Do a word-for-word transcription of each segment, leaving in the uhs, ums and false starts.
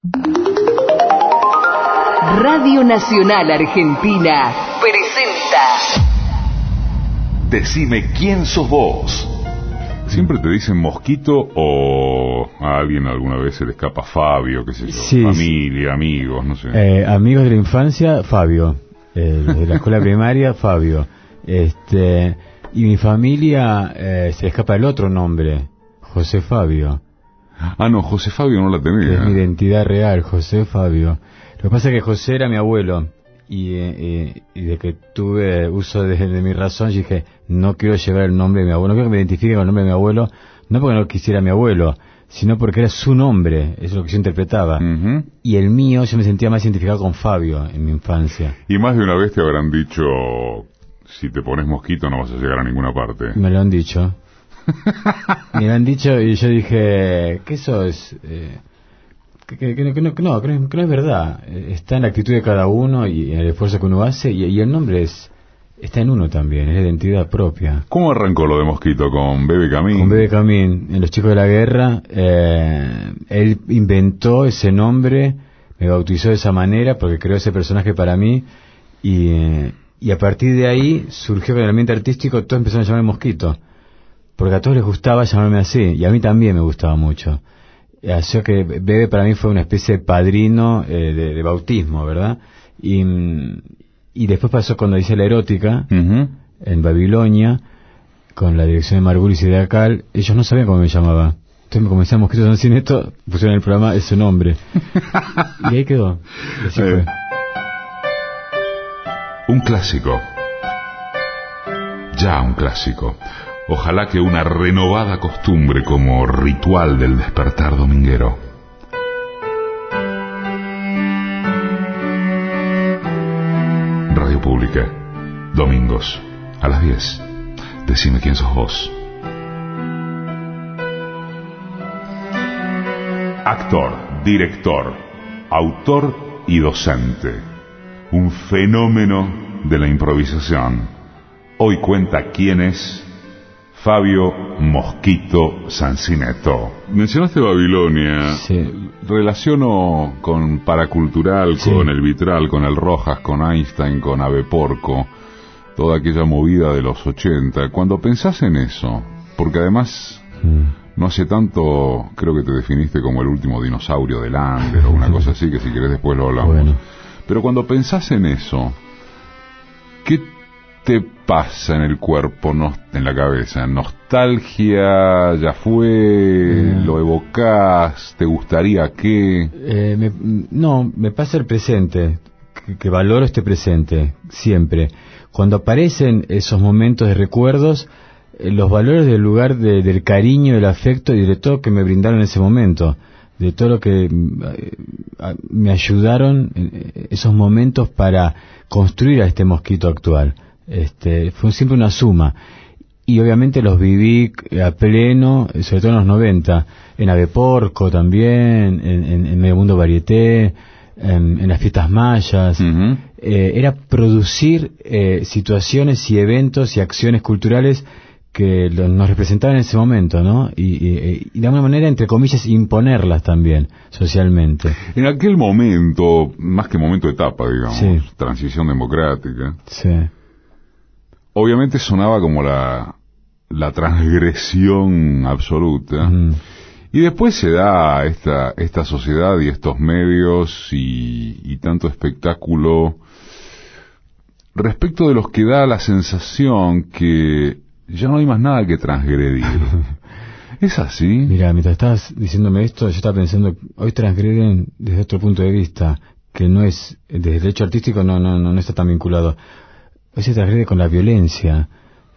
Radio Nacional Argentina presenta Decime quién sos vos. ¿Siempre te dicen Mosquito o a alguien alguna vez se le escapa Fabio, qué sé yo? Sí, familia, sí. amigos, no sé. Eh, amigos de la infancia, Fabio. Eh, de la escuela primaria, Fabio. Este, y mi familia eh, se le escapa el otro nombre, José Fabio. Ah, no, José Fabio no la tenía. Es mi identidad real, José Fabio. Lo que pasa es que José era mi abuelo. Y, eh, y de que tuve uso de, de mi razón, yo dije, no quiero llevar el nombre de mi abuelo, no quiero que me identifique con el nombre de mi abuelo, no porque no quisiera a mi abuelo, sino porque era su nombre, eso es lo que yo interpretaba. Uh-huh. Y el mío, yo me sentía más identificado con Fabio en mi infancia. Y más de una vez te habrán dicho, si te pones Mosquito no vas a llegar a ninguna parte. Me lo han dicho. Me lo han dicho y yo dije, ¿qué sos? Eh, Que, que, que, que, no, que, no, que, no, que no es verdad. Está en la actitud de cada uno y en el esfuerzo que uno hace, y, y el nombre es está en uno también, es la identidad propia. ¿Cómo arrancó lo de Mosquito? ¿Con Bebe Camín? Con Bebe Camín, en Los Chicos de la Guerra. Eh, él inventó ese nombre, me bautizó de esa manera porque creó ese personaje para mí, y, y a partir de ahí surgió con el ambiente artístico, todos empezaron a llamarme Mosquito, porque a todos les gustaba llamarme así, y a mí también me gustaba mucho. Así que Bebe para mí fue una especie de padrino eh, de, de bautismo, ¿verdad? Y, y después pasó cuando hice La Erótica, uh-huh. en Babilonia, con la dirección de Margulis y de Acal. Ellos no sabían cómo me llamaba. Entonces me comenzaron Mosquitos en Cine, esto, pusieron en el programa ese nombre. Y ahí quedó. Y así fue. Un clásico. Ya un clásico. Ojalá que una renovada costumbre como ritual del despertar dominguero. Radio Pública, domingos, a las diez. Decime quién sos vos. Actor, director, autor y docente. Un fenómeno de la improvisación. Hoy cuenta quién es Fabio Mosquito Sancinetto. Mencionaste Babilonia. Sí. Relaciono con Paracultural, sí. con el Vitral, con el Rojas, con Einstein, con Ave Porco, toda aquella movida de los ochenta. Cuando pensás en eso, porque además mm. no hace tanto, creo que te definiste como el último dinosaurio del Ander o una cosa así, que si querés después lo hablamos. Bueno. Pero cuando pensás en eso, ¿qué te pasa en el cuerpo, no, en la cabeza? ¿Nostalgia? ¿Ya fue? Eh, ¿Lo evocás? ¿Te gustaría que...? Eh, me, no, me pasa el presente, que, que valoro este presente, siempre. Cuando aparecen esos momentos de recuerdos, eh, los valores del lugar de, del cariño, del afecto y de todo que me brindaron en ese momento, de todo lo que eh, me ayudaron en esos momentos para construir a este Mosquito actual. Este, fue siempre una suma, y obviamente los viví a pleno, sobre todo en los noventa, en Ave Porco también, en, en, en Medio Mundo Varieté, en, en las fiestas mayas. Uh-huh. Eh, era producir eh, situaciones y eventos y acciones culturales que lo, nos representaban en ese momento, ¿no? Y, y, y de alguna manera, entre comillas, imponerlas también socialmente. En aquel momento, más que momento de etapa, digamos, sí. transición democrática. Sí. Obviamente sonaba como la, la transgresión absoluta. Mm. Y después se da esta, esta sociedad y estos medios y, y tanto espectáculo respecto de los que da la sensación que ya no hay más nada que transgredir. ¿Es así? Mira, mientras estabas diciéndome esto, yo estaba pensando, hoy transgreden desde otro punto de vista, que no es, desde el hecho artístico no, no, no, no está tan vinculado. Hoy se transgrede con la violencia.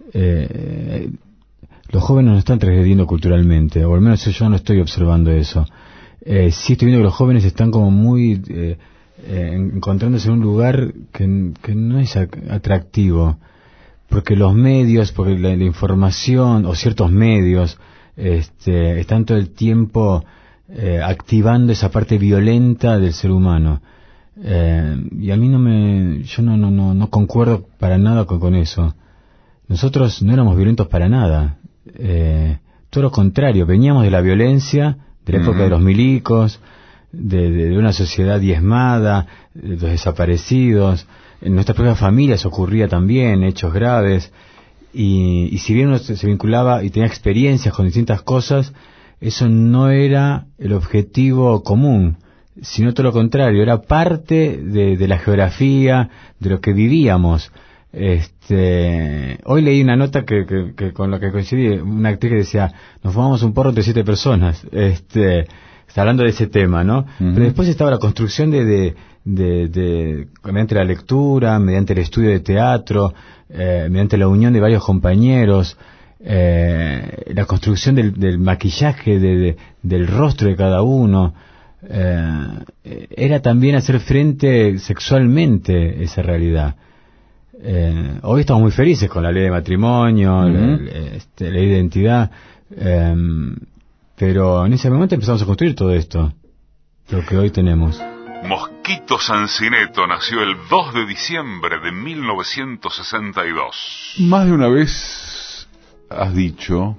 Eh, los jóvenes no están transgrediendo culturalmente, o al menos yo no estoy observando eso. Eh, sí estoy viendo que los jóvenes están como muy eh, eh, encontrándose en un lugar que, que no es atractivo, porque los medios, porque la, la información, o ciertos medios, este, están todo el tiempo eh, activando esa parte violenta del ser humano. Eh, y a mí no me, yo no, no, no, no concuerdo para nada con, con eso. Nosotros no éramos violentos para nada, eh, todo lo contrario, veníamos de la violencia, de la época uh-huh. de los milicos, de, de, de una sociedad diezmada, de los desaparecidos. En nuestras propias familias ocurría también hechos graves, y, y si bien uno se, se vinculaba y tenía experiencias con distintas cosas, eso no era el objetivo común, sino todo lo contrario, era parte de, de la geografía, de lo que vivíamos. Este, hoy leí una nota que, que, que con la que coincidí, una actriz que decía, nos fumamos un porro entre siete personas, este, está hablando de ese tema, ¿no? Uh-huh. Pero después estaba la construcción de, de, de, de, mediante la lectura, mediante el estudio de teatro, eh, mediante la unión de varios compañeros, eh, la construcción del, del maquillaje, de, de, del rostro de cada uno, eh, era también hacer frente sexualmente esa realidad. Eh, hoy estamos muy felices con la ley de matrimonio, uh-huh. la, la, este, ley de identidad, eh, pero en ese momento empezamos a construir todo esto, lo que hoy tenemos. Mosquito Sancineto nació el dos de diciembre de mil novecientos sesenta y dos. Más de una vez has dicho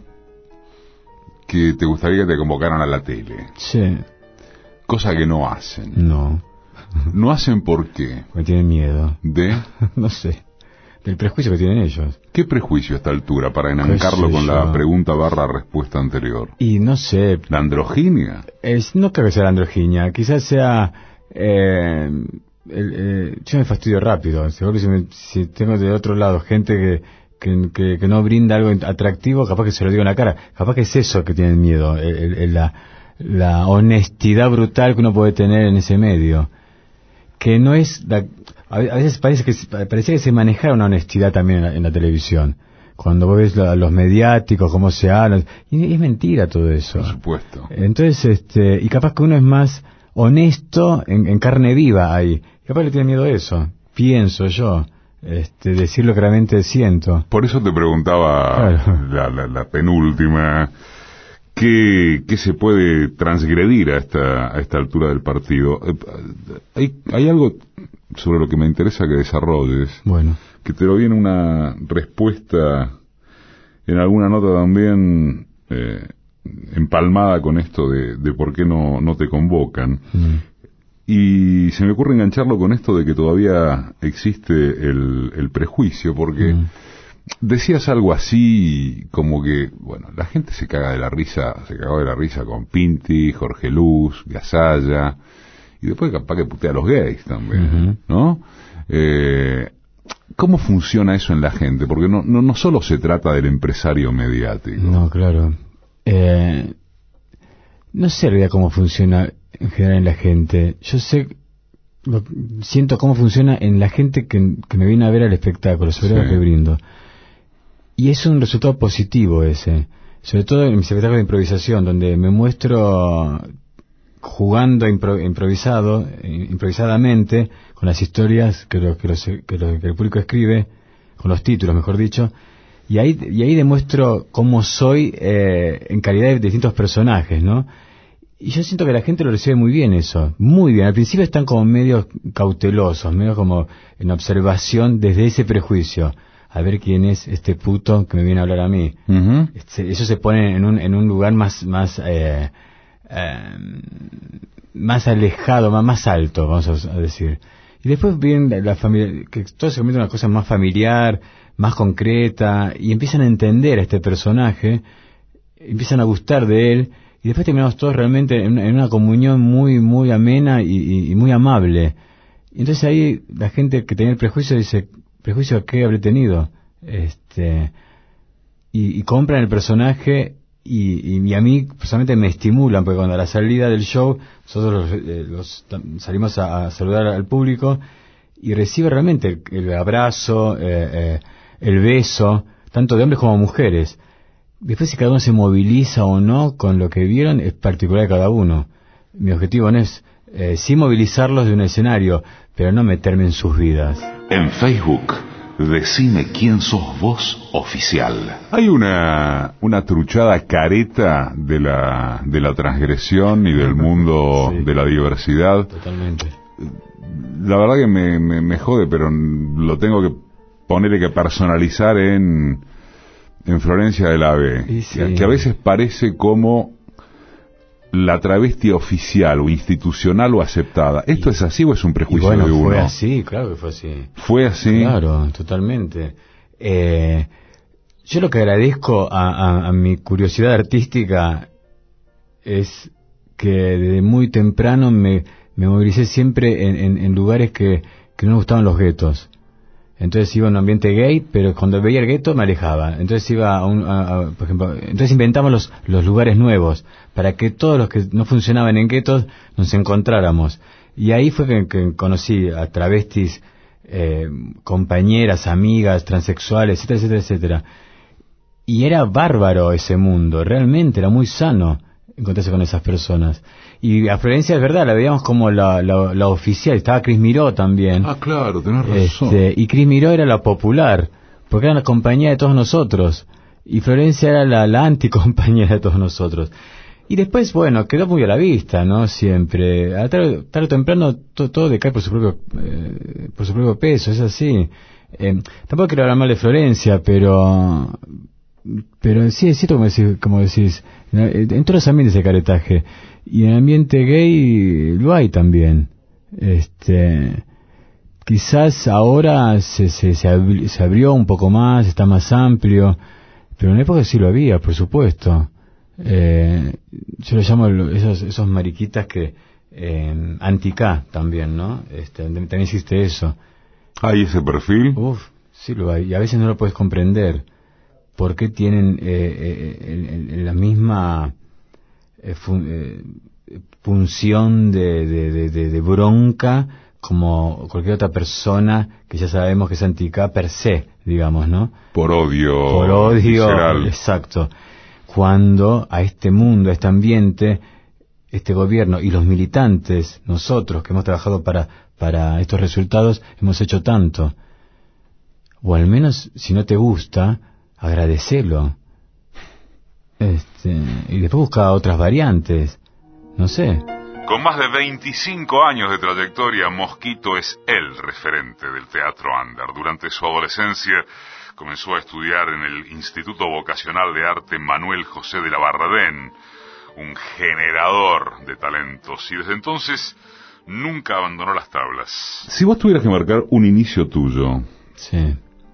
que te gustaría que te convocaran a la tele. Sí. Cosa que no hacen. No. ¿No hacen por qué? Porque tienen miedo. ¿De? No sé. Del prejuicio que tienen ellos. ¿Qué prejuicio a esta altura para enancarlo con yo? La pregunta barra respuesta anterior? Y no sé. ¿La androginia? Es, no creo que sea la androginia. Quizás sea... Eh, el, eh, yo me fastidio rápido. Seguro que si, me, si tengo de otro lado gente que, que, que, que no brinda algo atractivo, capaz que se lo digo en la cara. Capaz que es eso que tienen miedo. El, el, el, la, la honestidad brutal que uno puede tener en ese medio. Que no es... La, a veces parece que parecía que se manejara una honestidad también en la, en la televisión. Cuando vos ves a los mediáticos, cómo se hablan, y es mentira todo eso. Por supuesto. Entonces, este, y capaz que uno es más honesto en, en carne viva ahí. Capaz le tiene miedo a eso, pienso yo, este, decir lo que realmente siento. Por eso te preguntaba, claro. la, la, la penúltima, ¿qué, qué se puede transgredir a esta, a esta altura del partido? Hay, hay algo sobre lo que me interesa que desarrolles, bueno, que te lo viene una respuesta en alguna nota también eh, empalmada con esto de, de por qué no, no te convocan. Mm. Y se me ocurre engancharlo con esto de que todavía existe el, el prejuicio, porque mm. decías algo así como que, bueno, la gente se caga de la risa, se cagó de la risa con Pinti, Jorge Luz, Gasalla, y después capaz que putea a los gays también, uh-huh. ¿no? Eh, ¿Cómo funciona eso en la gente? Porque no, no, no solo se trata del empresario mediático. No, claro. Eh, no sé en realidad cómo funciona en general en la gente. Yo sé, lo, siento cómo funciona en la gente que, que me viene a ver al espectáculo, sobre todo sí. lo que brindo. Y es un resultado positivo ese. Sobre todo en mi espectáculo de improvisación, donde me muestro... jugando impro, improvisado, improvisadamente, con las historias que, lo, que, los, que, lo, que el público escribe, con los títulos, mejor dicho, y ahí, y ahí demuestro cómo soy eh, en calidad de distintos personajes, ¿no? Y yo siento que la gente lo recibe muy bien eso, muy bien. Al principio están como medio cautelosos, medio como en observación desde ese prejuicio. A ver quién es este puto que me viene a hablar a mí. Uh-huh. Este, eso se pone en un, en un lugar más... más eh, Eh, más alejado, más, más alto, vamos a, a decir. Y después viene la familia, que todo se convierte en una cosa más familiar, más concreta, y empiezan a entender a este personaje, empiezan a gustar de él, y después terminamos todos realmente en, en una comunión muy, muy amena y, y, y muy amable. Y entonces ahí la gente que tenía el prejuicio dice, ¿prejuicio a qué habré tenido? Este, y, y compran el personaje. Y, y, y a mí personalmente me estimulan, porque cuando a la salida del show nosotros los, eh, los, salimos a, a saludar al público y recibe realmente el, el abrazo, eh, eh, el beso, tanto de hombres como mujeres. Después si cada uno se moviliza o no con lo que vieron es particular de cada uno. Mi objetivo no es eh, sí movilizarlos de un escenario, pero no meterme en sus vidas. En Facebook, Decime quién sos vos oficial. Hay una una truchada careta de la de la transgresión y del mundo sí. de la diversidad. Totalmente. La verdad que me, me, me jode, pero lo tengo que ponerle que personalizar en en Florencia del Ave, sí. que, que a veces parece como la travesti oficial o institucional o aceptada. ¿Esto y, es así o es un prejuicio bueno, de uno? Fue así, claro que fue así. ¿Fue así? Claro, totalmente. Eh, yo lo que agradezco a, a, a mi curiosidad artística es que desde muy temprano me, me movilicé siempre en, en, en lugares que, que no me gustaban los guetos. Entonces iba a un ambiente gay, pero cuando veía el gueto me alejaba. Entonces iba a un, a, a, por ejemplo, entonces inventamos los, los lugares nuevos para que todos los que no funcionaban en guetos nos encontráramos. Y ahí fue que, que conocí a travestis, eh, compañeras, amigas, transexuales, etcétera, etcétera, etcétera. Y era bárbaro ese mundo, realmente era muy sano encontrarse con esas personas. Y a Florencia, es verdad, la veíamos como la, la, la oficial. Estaba Cris Miró también. Ah, claro, tenés razón. Este, y Cris Miró era la popular, porque era la compañía de todos nosotros. Y Florencia era la, la anticompañera de todos nosotros. Y después, bueno, quedó muy a la vista, ¿no? Siempre. A tarde, tarde o temprano to, todo decae por su propio eh, por su propio peso, es así. Eh, tampoco quiero hablar mal de Florencia, pero... Pero sí es cierto, como decís, como decís, en todos los ambientes de caretaje, y en el ambiente gay lo hay también. Este, quizás ahora se, se, se, abri, se abrió un poco más, está más amplio, pero en la época sí lo había, por supuesto. Eh, yo lo llamo esos, esos mariquitas que, eh, anti-K también, ¿no? Este, también existe eso. ¿Hay ese perfil? Uf, sí lo hay, y a veces no lo puedes comprender. ¿Por qué tienen eh, eh, la misma eh, fun, eh, función de, de, de, de bronca como cualquier otra persona que ya sabemos que es anti-K per se, digamos, ¿no? Por odio. Por odio, visceral. Exacto. Cuando a este mundo, a este ambiente, este gobierno y los militantes, nosotros que hemos trabajado para, para estos resultados, hemos hecho tanto. O al menos, si no te gusta, agradecelo. Este, y después busca otras variantes. No sé. Con más de veinticinco años de trayectoria, Mosquito es el referente del teatro under. Durante su adolescencia comenzó a estudiar en el Instituto Vocacional de Arte Manuel José de la Barradén, un generador de talentos, y desde entonces nunca abandonó las tablas. Si vos tuvieras que marcar un inicio tuyo, sí,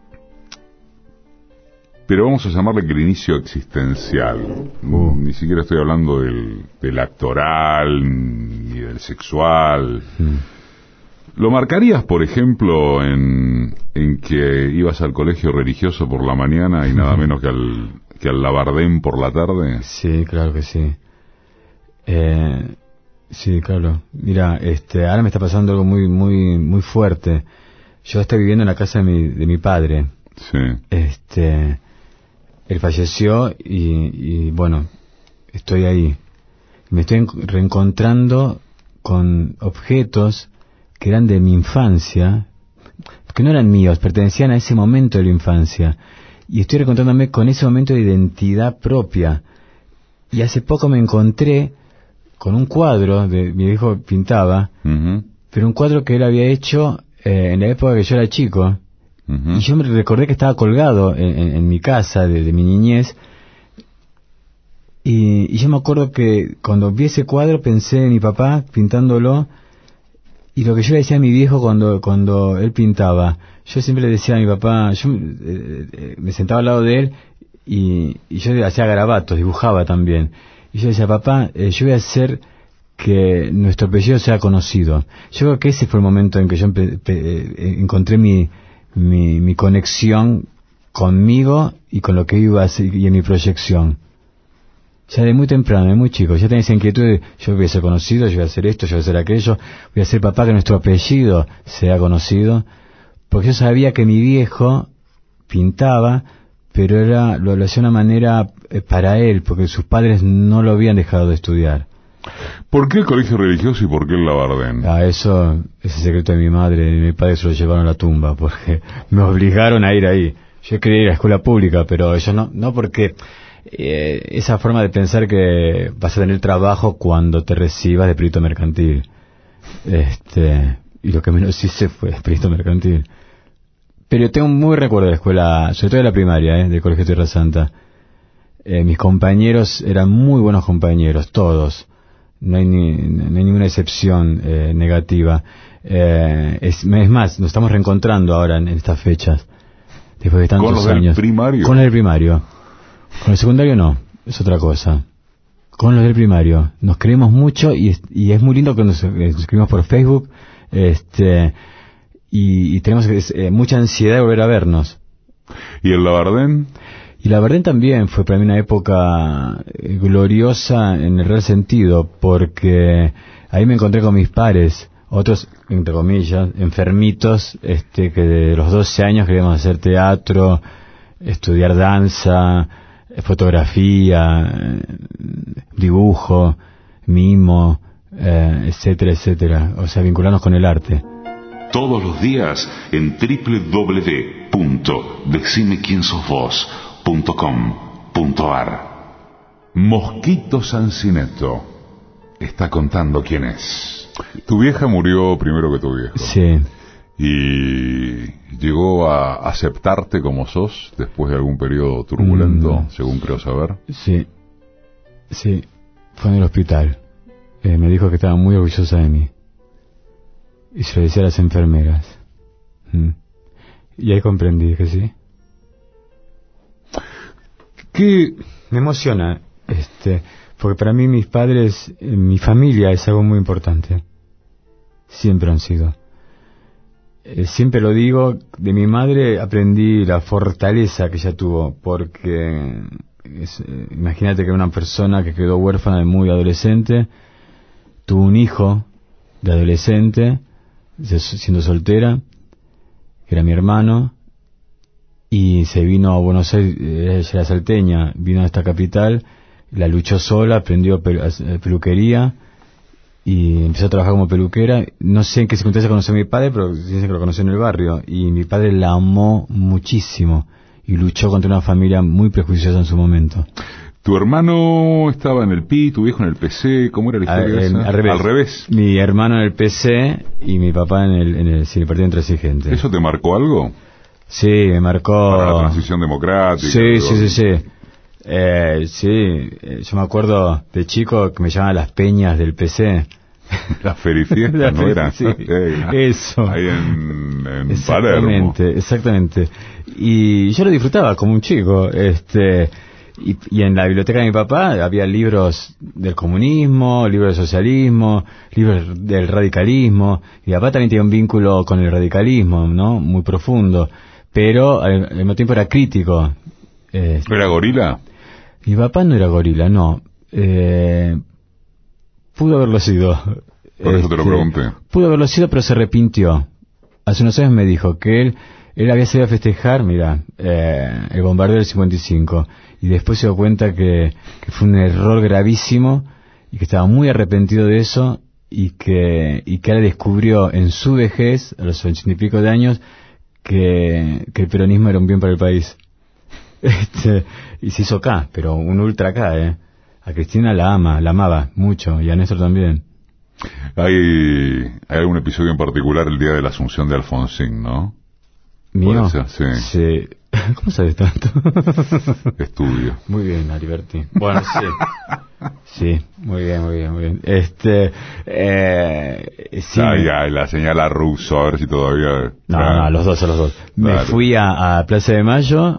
pero vamos a llamarle que el inicio existencial, uh. ni siquiera estoy hablando del, del actoral ni del sexual, mm. ¿lo marcarías, por ejemplo, en, en que ibas al colegio religioso por la mañana y nada menos que al, que al Labardén por la tarde? Sí, claro que sí. Eh, sí, claro. Mira, este, ahora me está pasando algo muy, muy, muy fuerte. Yo estoy viviendo en la casa de mi, de mi padre. Sí. Este, él falleció y, y bueno, estoy ahí. Me estoy reencontrando con objetos que eran de mi infancia, que no eran míos, pertenecían a ese momento de la infancia. Y estoy reencontrándome con ese momento de identidad propia. Y hace poco me encontré con un cuadro, de mi viejo pintaba, uh-huh. pero un cuadro que él había hecho eh, en la época que yo era chico. Uh-huh. Y yo me recordé que estaba colgado en, en, en mi casa de, de mi niñez. Y, y yo me acuerdo que cuando vi ese cuadro pensé en mi papá pintándolo. Y lo que yo le decía a mi viejo cuando cuando él pintaba, yo siempre le decía a mi papá, yo eh, eh, me sentaba al lado de él y, y yo hacía garabatos, dibujaba también. Y yo decía, papá, eh, yo voy a hacer que nuestro apellido sea conocido. Yo creo que ese fue el momento en que yo empe, pe, encontré mi, mi, mi conexión conmigo y con lo que iba a hacer y en mi proyección. Ya de muy temprano, de muy chico, ya tenía esa inquietud de yo voy a ser conocido, yo voy a hacer esto, yo voy a hacer aquello, voy a ser papá que nuestro apellido sea conocido, porque yo sabía que mi viejo pintaba, pero era lo, lo hacía de una manera eh, para él, porque sus padres no lo habían dejado de estudiar. ¿Por qué el colegio religioso y por qué el Labardén? Ah, eso es el secreto de mi madre y mi padre se lo llevaron a la tumba, porque me obligaron a ir ahí. Yo quería ir a la escuela pública, pero ellos no, no porque... Eh, esa forma de pensar que vas a tener trabajo cuando te recibas de perito mercantil, este, y lo que menos hice fue perito mercantil. Pero tengo un muy recuerdo de la escuela, sobre todo de la primaria, eh, del Colegio Tierra Santa. Eh, mis compañeros eran muy buenos compañeros, todos. no hay, ni, no hay ninguna excepción eh, negativa. Eh, es, es más, nos estamos reencontrando ahora en, en estas fechas, después de tantos ¿Con los años. del primario? Con los del primario. Con el secundario no, es otra cosa. Con los del primario. Nos queremos mucho y es, y es muy lindo que nos, nos escribimos por Facebook, este, y, y tenemos eh, mucha ansiedad de volver a vernos. ¿Y el Labardén? Y la verdad también fue para mí una época eh, gloriosa en el real sentido, porque ahí me encontré con mis pares, otros, entre comillas, enfermitos, este, que de los doce años queríamos hacer teatro, estudiar danza, fotografía, eh, dibujo, mimo, eh, etcétera, etcétera. O sea, vincularnos con el arte. Todos los días en doble u doble u doble u punto decime quién sos vos punto com punto ar. Mosquito Sancineto está contando quién es. Tu vieja murió primero que tu viejo. Sí. ¿Y llegó a aceptarte como sos después de algún periodo turbulento, mm. según creo saber? Sí, sí, fue en el hospital. Eh, me dijo que estaba muy orgullosa de mí. Y se lo decía a las enfermeras. Mm. Y ahí comprendí que sí. ¿Qué? Me emociona, este, porque para mí mis padres, eh, mi familia es algo muy importante. Siempre han sido. Eh, siempre lo digo, de mi madre aprendí la fortaleza que ella tuvo, porque es, eh, imagínate que una persona que quedó huérfana de muy adolescente, tuvo un hijo de adolescente, siendo soltera, que era mi hermano, y se vino a Buenos Aires, ella era salteña, vino a esta capital, la luchó sola, aprendió pelu- peluquería, y empezó a trabajar como peluquera. No sé en qué circunstancia conoció a mi padre, pero dicen que lo conoció en el barrio, y mi padre la amó muchísimo, y luchó contra una familia muy prejuiciosa en su momento. ¿Tu hermano estaba en el P I, tu viejo en el P C? ¿Cómo era la historia A, en, esa? al, revés. al revés. Mi hermano en el P C y mi papá en el, en el, sí, el Partido Intransigente. ¿Eso te marcó algo? Sí, me marcó... Para la transición democrática. Sí, sí, sí, sí. Eh, sí, eh, yo me acuerdo de chico que me llamaban las peñas del P C. Las ferifiestas, La ¿no feri- eran? sí, Eh, eso. Ahí en, en Exactamente, Palermo. exactamente. Y yo lo disfrutaba como un chico, este... Y, y en la biblioteca de mi papá había libros del comunismo, libros del socialismo, libros del radicalismo, y mi papá también tenía un vínculo con el radicalismo, ¿no? Muy profundo, pero al, al mismo tiempo era crítico. Eh, ¿Era gorila? Mi papá no era gorila, no. Eh, pudo haberlo sido. Por eso te lo Este, pregunté. Pudo haberlo sido, pero se arrepintió. Hace unos años me dijo que él él había salido a festejar, mira, eh, el bombardeo del cincuenta y cinco, y después se dio cuenta que, que fue un error gravísimo y que estaba muy arrepentido de eso, y que y que ahora descubrió en su vejez, a los ochenta y pico de años, que, que el peronismo era un bien para el país. Este, y se hizo acá, pero un ultra acá, ¿eh? A Cristina la ama, la amaba mucho, y a Néstor también. Hay, hay algún episodio en particular el día de la Asunción de Alfonsín, ¿no? ¿Mío? Puede ser, sí. Sí. ¿Cómo sabes tanto? Estudio. Muy bien, Aliberti. Bueno, sí. Sí, muy bien, muy bien, muy bien. Este, eh, sí. Ah, me... ya, la señala Russo, a ver si todavía... No, claro. no, a los dos, a los dos. Me Claro. fui a, a Plaza de Mayo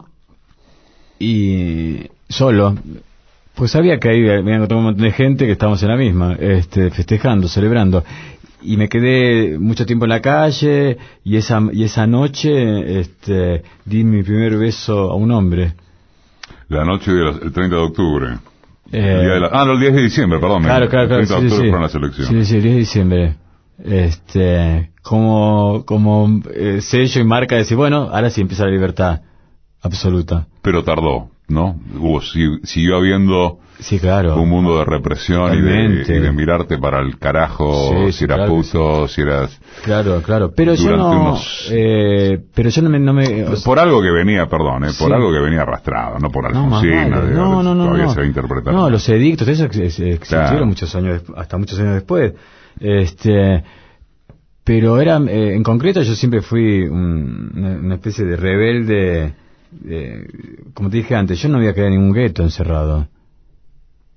y solo, pues sabía que ahí me había encontrado un montón de gente que estábamos en la misma, este, festejando, celebrando. Y me quedé mucho tiempo en la calle, y esa y esa noche este, di mi primer beso a un hombre. La noche del treinta de octubre. Eh, El día de la- ah, no, el diez de diciembre, perdón. Claro, el claro, claro. treinta de Sí, octubre sí. fueron las elecciones. Sí, sí, el diez de diciembre. Este, como, como eh, sello y marca de decir, bueno, ahora sí empieza la libertad absoluta. Pero tardó, ¿no? Hubo, si- siguió habiendo Sí, claro. un mundo de represión y de, Totalmente. y de mirarte para el carajo, Sí, si sí, eras claro que puto, si eras... Claro, claro. Pero yo Durante no, unos- eh, pero yo no me, no me o sea, Por algo que venía, perdón, ¿eh? por Sí. algo que venía arrastrado, no por no, más Alfonsín, vale. de- no, no, no, todavía no. se va a interpretar. No, los edictos, eso ex- ex- existieron Claro. muchos años, des- hasta muchos años después. Este, pero era, eh, en concreto yo siempre fui un- una, una especie de rebelde, de- como te dije antes, yo no había quedado en ningún gueto encerrado.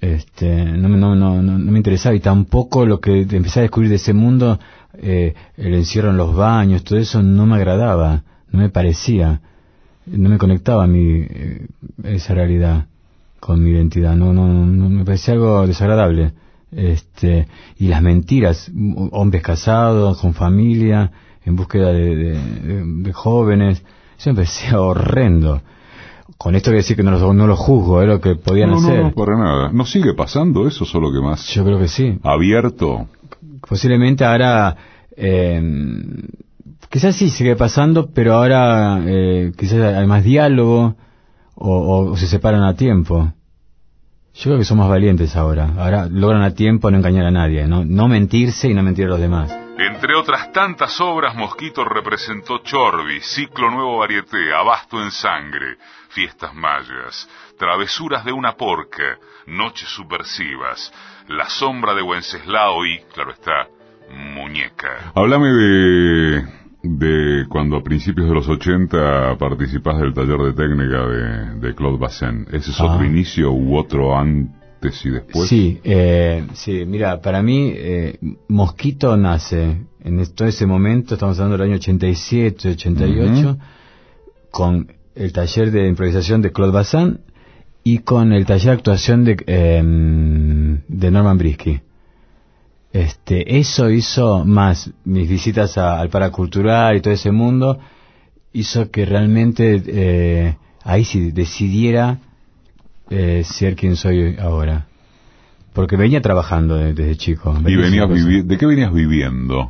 Este, no, no, no, no, no me interesaba, y tampoco lo que empecé a descubrir de ese mundo, eh, el encierro en los baños, todo eso no me agradaba, no me parecía, no me conectaba a mi, eh, esa realidad con mi identidad, no, no, no, me parecía algo desagradable. Este, y las mentiras, hombres casados, con familia, en búsqueda de, de, de, de jóvenes, eso me parecía horrendo. Con esto quiero decir que no lo, no lo juzgo, es lo que podían no, hacer. No, no, para nada. ¿No sigue pasando eso, solo que más? Yo creo que sí. ¿Abierto? Posiblemente ahora, eh, quizás sí sigue pasando, pero ahora eh, quizás hay más diálogo, o, o, o se separan a tiempo. Yo creo que son más valientes ahora. Ahora logran a tiempo no engañar a nadie, no, no mentirse y no mentir a los demás. Entre otras tantas obras, Mosquito representó Chorvi, Ciclo Nuevo Varieté, Abasto en Sangre, Fiestas Mayas, Travesuras de una Porca, Noches Subversivas, La Sombra de Wenceslao y, claro está, Muñeca. Háblame de, de cuando a principios de los ochenta participás del taller de técnica de, de Claude Bazin. ¿Ese es otro ah. inicio u otro antes y después? Sí, eh, sí, mira, para mí eh, Mosquito nace en todo ese momento, estamos hablando del año ochenta y siete, ochenta y ocho, uh-huh. con el taller de improvisación de Claude Bazin y con el taller de actuación de, eh, de Norman Brisky. Este, eso hizo, más mis visitas a, al paracultural y todo ese mundo, hizo que realmente eh, ahí sí decidiera eh, ser quien soy ahora. Porque venía trabajando de, desde chico. ¿Y venías vivi- de qué venías viviendo?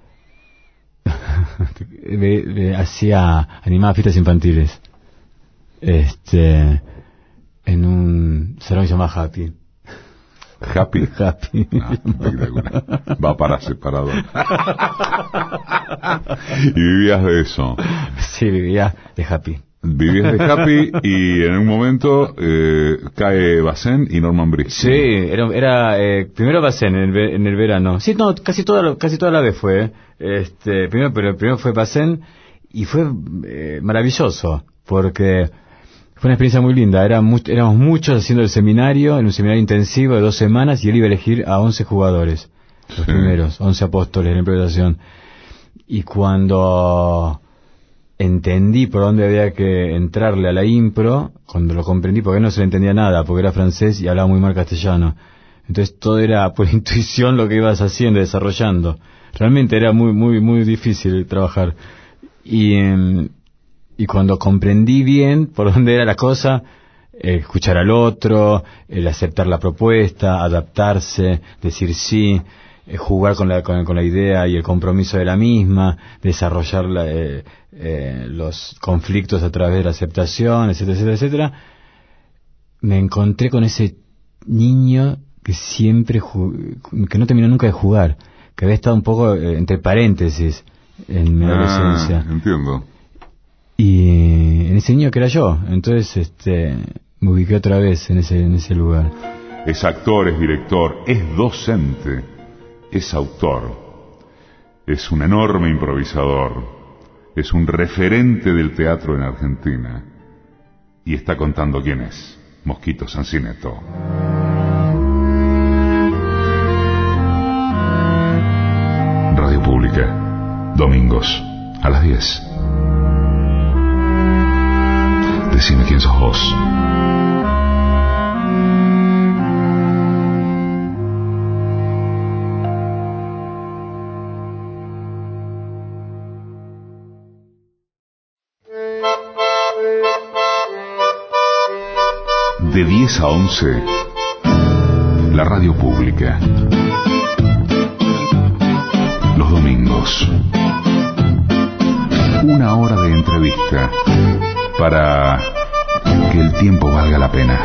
de, de, hacía, animaba fiestas infantiles. Este, en un salón que se llama Happy. Happy. Happy. Ah, espectacular. Va para separado. ¿Y vivías de eso? Sí, vivía de Happy. Vivías de Happy y en un momento eh, cae Bazin y Norman Brisky. Sí, era, era eh, primero Bazin en el, en el verano. Sí, no, casi toda, casi toda la vez fue. Este, primero, pero primero fue Bazin y fue eh, maravilloso porque fue una experiencia muy linda. Era mu- éramos muchos haciendo el seminario, en un seminario intensivo de dos semanas, y él iba a elegir a once jugadores, los sí. primeros, once apóstoles de la improvisación. Y cuando entendí por dónde había que entrarle a la impro, cuando lo comprendí, porque no se le entendía nada, porque era francés y hablaba muy mal castellano. Entonces todo era por intuición lo que ibas haciendo, desarrollando. Realmente era muy, muy, muy difícil trabajar. Y... Eh, Y cuando comprendí bien por dónde era la cosa, eh, escuchar al otro, el aceptar la propuesta, adaptarse, decir sí, eh, jugar con la, con, con la idea y el compromiso de la misma, desarrollar la, eh, eh, los conflictos a través de la aceptación, etcétera, etcétera, etcétera, me encontré con ese niño que siempre, jug- que no terminó nunca de jugar, que había estado un poco eh, entre paréntesis en mi adolescencia. Ah, entiendo. Y en ese niño que era yo, entonces este me ubiqué otra vez en ese en ese lugar. Es actor, es director, es docente, es autor, es un enorme improvisador, es un referente del teatro en Argentina y está contando quién es, Mosquito Sancinetto. Radio Pública, domingos a las diez. Decime quién sos vos. De diez a once, la radio pública. Los domingos. Una hora de entrevista para que el tiempo valga la pena.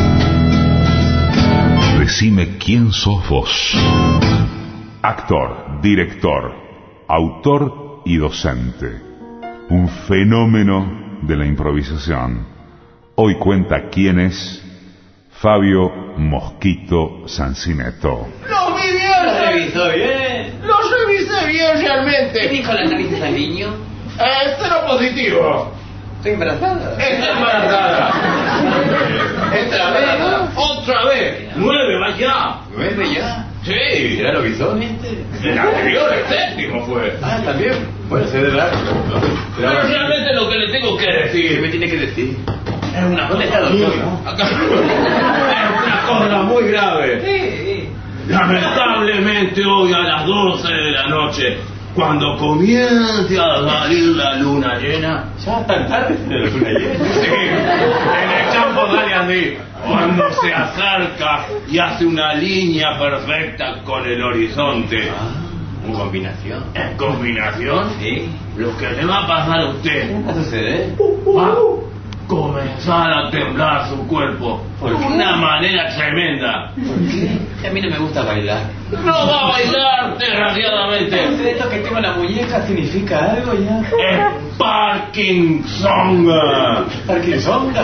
Decime quién sos vos. Actor, director, autor y docente. Un fenómeno de la improvisación. Hoy cuenta quién es Fabio Mosquito Sancinetto. ¡Los vi bien! ¿Los revisó bien? ¡Los revisé bien realmente! ¿Qué dijo la nariz al niño? Eh, cero positivo. ¿Estoy embarazada? Está embarazada. Está embarazada. Otro otra vez. Nueve, vaya. ¿Nueve ya? Sí. ¿Era lo bizón este? El anterior, el séptimo fue. Ah, también. Bueno, se debe dar. Pero realmente lo que le tengo que ¿Qué decir me tiene que decir? es una ¿Dónde cosa está, muy, doctor? acá. Es una cosa muy grave. Sí. Lamentablemente hoy a las doce de la noche, cuando comience a salir la luna llena, Ya tan tarde de la luna llena. sí, en el campo de Aliandí, cuando se acerca y hace una línea perfecta con el horizonte, ¿En combinación? en combinación, Sí. lo que le va a pasar a usted ¿Qué va a suceder? va a comenzar a temblar su cuerpo ¿Por de qué? una manera tremenda. ¿Por qué? A mí no me gusta bailar. No va a bailar, desgraciadamente. ¿Esto que tengo en la muñeca significa algo ya? Es Parkinson. ¿Parkinsonga?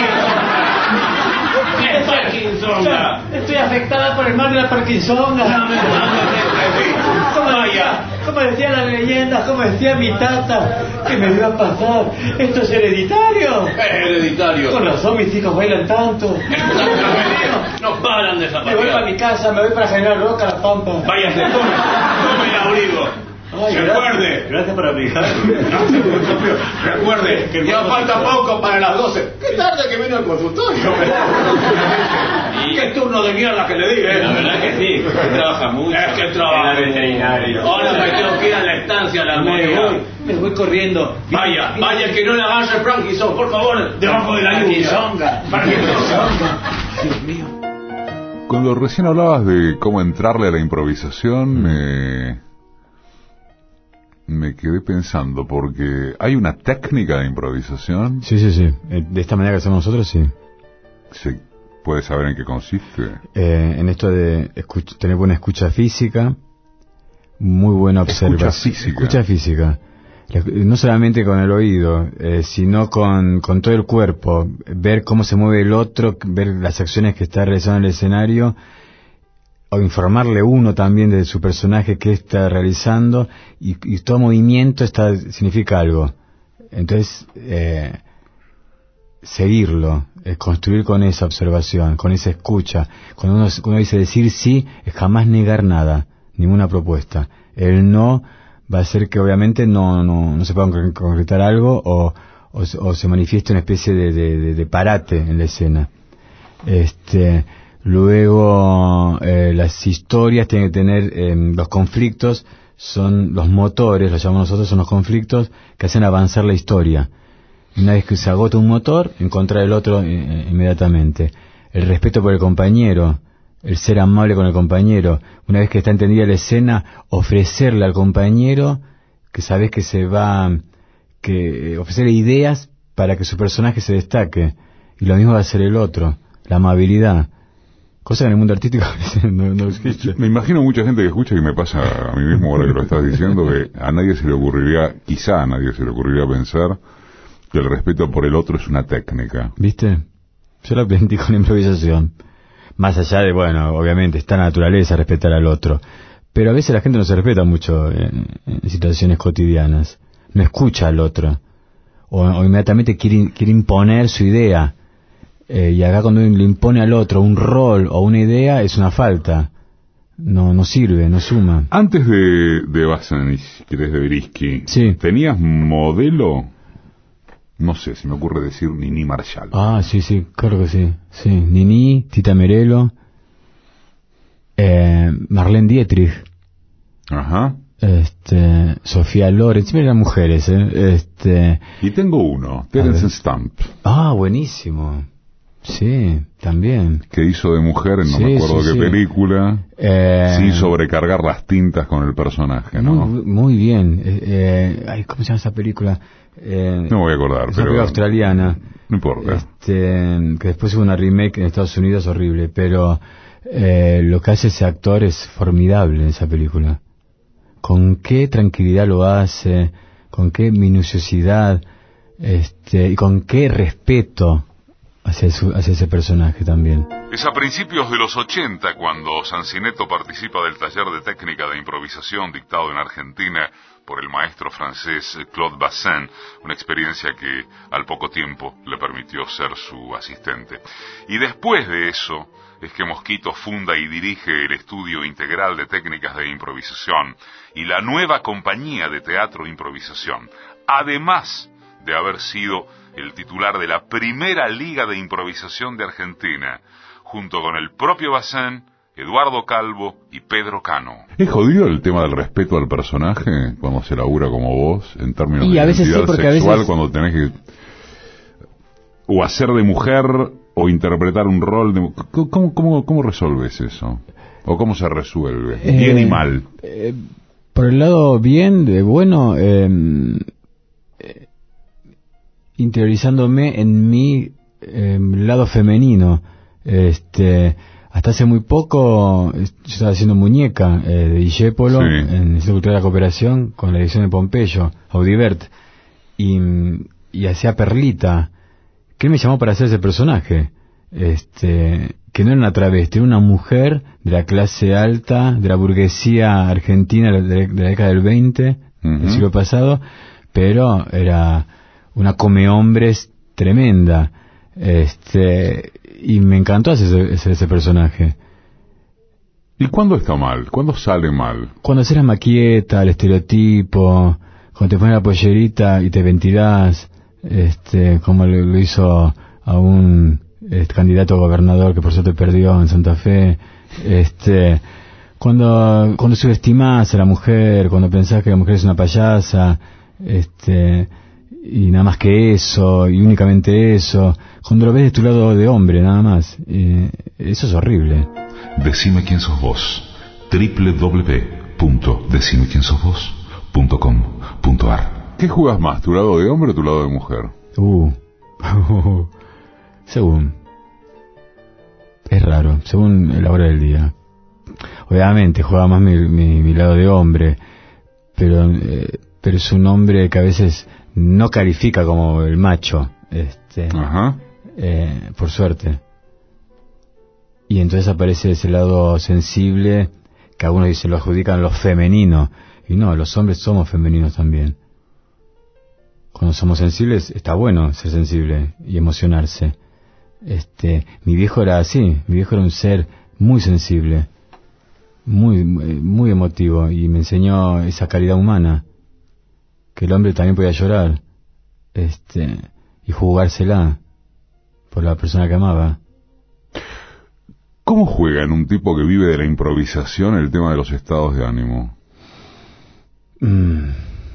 Es Parkinson. Estoy afectada por el mal de la Parkinsonga. ¿Cómo decía, ¿Cómo decía la leyenda? ¿Cómo decía mi tata? ¿Qué me iba a pasar? ¿Esto es hereditario? Es hereditario. Con razón mis hijos bailan tanto. Exactamente. No paran de Me voy para zapatear. mi casa, me voy para General Roca, La Pampa. Váyase, tome, tome el abrigo. Ay, Recuerde. Gracias por aplicar. Recuerde que ya falta poco para las doce. Qué tarde que vino al consultorio. Qué turno de mierda que le di, ¿eh? La verdad que sí, usted trabaja mucho. Es que trabaja. En la veterinaria. Ahora me tengo que ir a la estancia a la Me armonía. voy, me voy corriendo. Vaya, vaya que no le agarre el Parkinson, por favor, debajo de la lluvia. Parkinsonga. Parkinson. Dios mío. Cuando recién hablabas de cómo entrarle a la improvisación, me, me quedé pensando, porque hay una técnica de improvisación. Sí, sí, sí. Eh, De esta manera que hacemos nosotros, sí. ¿Se puede saber en qué consiste? Eh, en esto de escuch- tener buena escucha física, muy buena observación. Escucha física. Escucha física. La- No solamente con el oído, eh, sino con, con todo el cuerpo. Ver cómo se mueve el otro, ver las acciones que está realizando en el escenario, o informarle uno también de su personaje que está realizando, y, y todo movimiento está significa algo. Entonces, eh, seguirlo, es construir con esa observación, con esa escucha. Cuando uno, uno dice decir sí, es jamás negar nada, ninguna propuesta. El no va a ser que obviamente no no, no se pueda concre- concretar algo o, o, se- o se manifieste una especie de, de, de- de parate en la escena. Este, luego eh, las historias tienen que tener eh, los conflictos, son los motores, los llamamos nosotros, son los conflictos que hacen avanzar la historia. Una vez que se agota un motor, encontrar el otro eh, inmediatamente. El respeto por el compañero, el ser amable con el compañero. Una vez que está entendida la escena, ofrecerle al compañero que sabes que se va, que ofrecerle ideas para que su personaje se destaque. Y lo mismo va a hacer el otro, la amabilidad. Cosa que en el mundo artístico no, no existe. Me imagino mucha gente que escucha, y me pasa a mí mismo ahora que lo estás diciendo, que a nadie se le ocurriría, quizá a nadie se le ocurriría pensar que el respeto por el otro es una técnica. ¿Viste? Yo lo aprendí con la improvisación. Más allá de, bueno, obviamente, está la naturaleza respetar al otro. Pero a veces la gente no se respeta mucho en, en situaciones cotidianas. No escucha al otro. O, o inmediatamente quiere, quiere imponer su idea. Eh, y acá cuando le impone al otro un rol o una idea, es una falta. No no sirve, no suma. Antes de, de Bazanich, que eres de Brisky, Sí. ¿tenías modelo? No sé, se me ocurre decir Nini Marshall. Ah, sí, sí, claro que sí. Sí, Nini, Tita Merelo, eh, Marlene Dietrich, Ajá. este, Sofía Loren, siempre eran mujeres, ¿eh? Este, Y tengo uno, Terence Stamp, ah, buenísimo. Sí, también. que hizo de mujer en no Sí, me acuerdo sí, qué sí. película, Eh, sin sobrecargar las tintas con el personaje, ¿no? muy, muy bien. Eh, eh, ay, ¿cómo se llama esa película? Eh, No me voy a acordar, es una pero película australiana. no importa. Este, que después hubo una remake en Estados Unidos horrible, pero eh, lo que hace ese actor es formidable en esa película. Con qué tranquilidad lo hace, con qué minuciosidad, este, y con qué respeto hacia, su, hacia ese personaje también. Es a principios de los ochenta cuando Sancineto participa del taller de técnica de improvisación dictado en Argentina por el maestro francés Claude Bazin, una experiencia que al poco tiempo le permitió ser su asistente. Y después de eso, es que Mosquito funda y dirige el Estudio Integral de Técnicas de Improvisación y la nueva compañía de teatro de improvisación, además de haber sido el titular de la primera liga de improvisación de Argentina, junto con el propio Bazán, Eduardo Calvo y Pedro Cano. ¿Es jodido el tema del respeto al personaje cuando se labura como vos, en términos y de a veces identidad sí, porque sexual, a veces... cuando tenés que o hacer de mujer o interpretar un rol de... ¿Cómo, cómo, cómo resolves eso? ¿O cómo se resuelve? Eh, Bien y mal. Eh, por el lado bien, de bueno, eh, eh, interiorizándome en mi eh, lado femenino. Este, hasta hace muy poco yo estaba haciendo muñeca eh, de Discépolo, sí, en el Instituto Cultural de la Cooperación, con la edición de Pompeyo, Audivert, y, y hacía Perlita, que él me llamó para hacer ese personaje, este, que no era una travesti, era una mujer de la clase alta, de la burguesía argentina de la, de la década del veinte, uh-huh, del siglo pasado, pero era una come-hombres tremenda, este, y me encantó hacer ese, ese personaje. ¿Y cuándo está mal? ¿Cuándo sale mal? Cuando haces la maquieta, el estereotipo, cuando te pones la pollerita y te ventilás, este, como lo, lo hizo a un este, candidato a gobernador que por suerte perdió en Santa Fe, este, cuando cuando subestimás a la mujer, cuando pensás que la mujer es una payasa, este, y nada más que eso, y únicamente eso, cuando lo ves de tu lado de hombre, nada más, eh, eso es horrible. Decime quién sos vos. doble u doble u doble u punto decime quién sos vos punto com punto a r. ¿Qué jugas más, tu lado de hombre o tu lado de mujer? Uh, según. Es raro, según la hora del día. Obviamente juega más mi, mi, mi lado de hombre, pero eh, pero es un hombre que a veces no califica como el macho, este, ajá, eh, por suerte. Y entonces aparece ese lado sensible que algunos dicen lo adjudican lo femenino, y no, los hombres somos femeninos también. Cuando somos sensibles está bueno ser sensible y emocionarse. Este, mi viejo era así, mi viejo era un ser muy sensible, muy muy emotivo, y me enseñó esa calidad humana, que el hombre también podía llorar, este, y jugársela por la persona que amaba. ¿Cómo juega en un tipo que vive de la improvisación el tema de los estados de ánimo? Mm.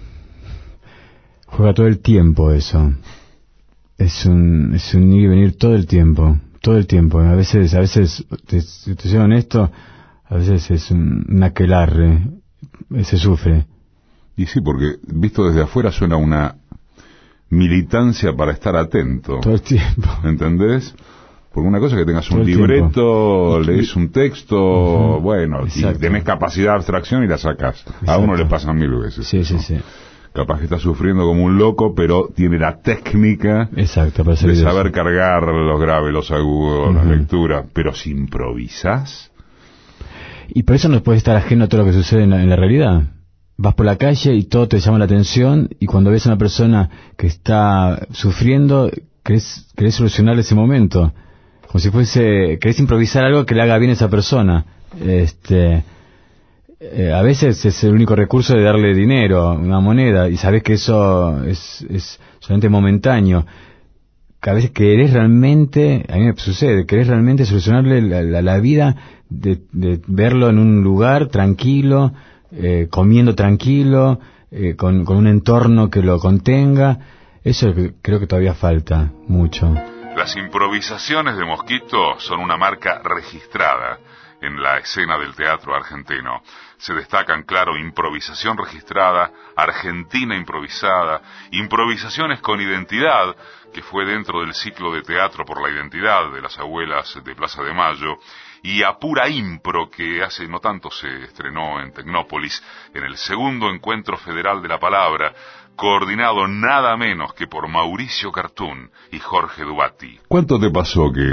Juega todo el tiempo eso. Es un es un ir y venir todo el tiempo, todo el tiempo. A veces, a veces, te, te soy honesto, a veces es un, un aquelarre, se sufre. Y sí, porque visto desde afuera suena una militancia para estar atento. Todo el tiempo. ¿Entendés? Porque una cosa es que tengas un libreto, lees un texto, uh-huh, bueno, exacto, y tenés capacidad de abstracción y la sacás. Exacto. A uno le pasan mil veces. Sí, eso. sí, sí. Capaz que está sufriendo como un loco, pero tiene la técnica, exacto, para de saber eso, cargar los graves, los agudos, uh-huh, las lecturas. Pero si improvisás... Y por eso no puedes estar ajeno a todo lo que sucede en la, en la realidad. Vas por la calle y todo te llama la atención, y cuando ves a una persona que está sufriendo, querés, querés solucionar ese momento. Como si fuese, querés improvisar algo que le haga bien a esa persona. Este, eh, a veces es el único recurso de darle dinero, una moneda, y sabés que eso es, es solamente momentáneo. Que a veces querés realmente, a mí me sucede, querés realmente solucionarle la, la, la vida, de, de verlo en un lugar tranquilo, eh, comiendo tranquilo, eh, con, con un entorno que lo contenga. Eso creo que todavía falta mucho. Las improvisaciones de Mosquito son una marca registrada en la escena del teatro argentino. Se destacan, claro, improvisación registrada, Argentina improvisada, improvisaciones con identidad, que fue dentro del ciclo de teatro por la identidad de las abuelas de Plaza de Mayo, y A Pura Impro, que hace no tanto se estrenó en Tecnópolis, en el segundo encuentro federal de la palabra, coordinado nada menos que por Mauricio Cartún y Jorge Dubati. ¿Cuánto te pasó que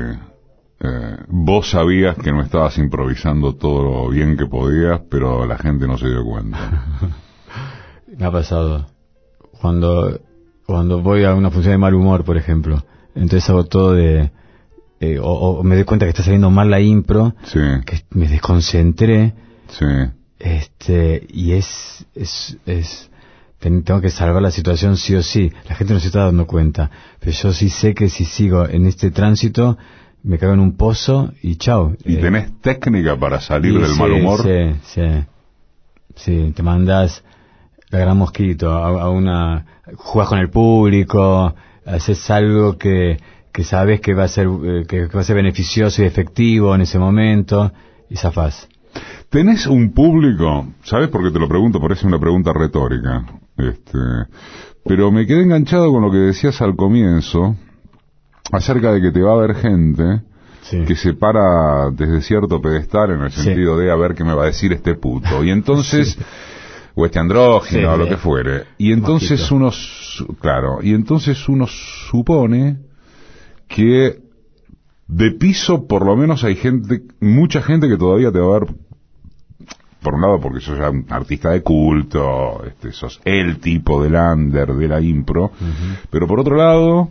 eh, vos sabías que no estabas improvisando todo lo bien que podías, pero la gente no se dio cuenta? Me ha pasado. Cuando, cuando voy a una función de mal humor, por ejemplo, entonces hago todo de, eh, o, o me doy cuenta que está saliendo mal la impro, Sí. que me desconcentré, Sí. este, y es, es, es, ten- tengo que salvar la situación sí o sí. La gente no se está dando cuenta, pero yo sí sé que si sigo en este tránsito, me caigo en un pozo y chao. ¿Y Eh, tenés técnica para salir y del sí, mal humor? Sí, sí. Sí, te mandas la gran mosquito a, a una... Jugás con el público, haces algo que, que sabes que va a ser eh, que, que va a ser beneficioso y efectivo en ese momento y zafás. ¿Tenés un público? ¿Sabes por qué te lo pregunto? Parece una pregunta retórica. Este, pero me quedé enganchado con lo que decías al comienzo, acerca de que te va a haber gente Sí. que se para desde cierto pedestal en el Sí. sentido de a ver qué me va a decir este puto. Y entonces, o este andrógino, Sí, o lo sí. que fuere. Y entonces Mosquito. uno, su- claro, y entonces uno supone que de piso por lo menos hay gente, mucha gente que todavía te va a ver, por un lado porque sos ya un artista de culto, este, sos el tipo del under, de la impro, uh-huh. Pero por otro lado,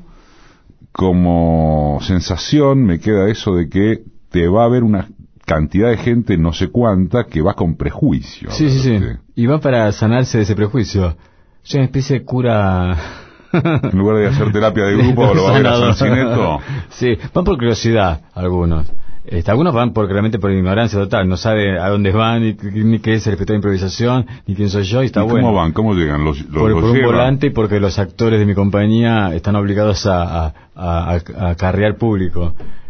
como sensación me queda eso de que te va a ver una cantidad de gente, no sé cuánta, que va con prejuicio. Sí, sí, sí. ¿Viste? Y va para sanarse de ese prejuicio. Soy una especie de cura... En lugar de hacer terapia de grupo, lo va a ver a Sansineto. Sí, van por curiosidad algunos. Este, algunos van por, realmente por ignorancia total, no sabe a dónde van, ni, ni qué es el espectáculo de improvisación, ni quién soy yo, y está ¿Y bueno. cómo van? ¿Cómo llegan? ¿Los, los, por los por un llevan? volante y porque los actores de mi compañía están obligados a, a, a, a acarrear público.